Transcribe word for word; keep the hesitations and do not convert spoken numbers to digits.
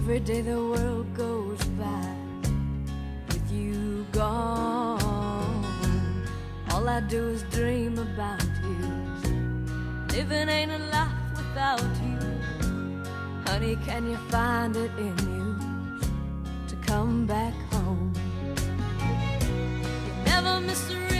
Every day the world goes by with you gone. All I do is dream about you. Living ain't a life without you. Honey, can you find it in you to come back home? You never miss a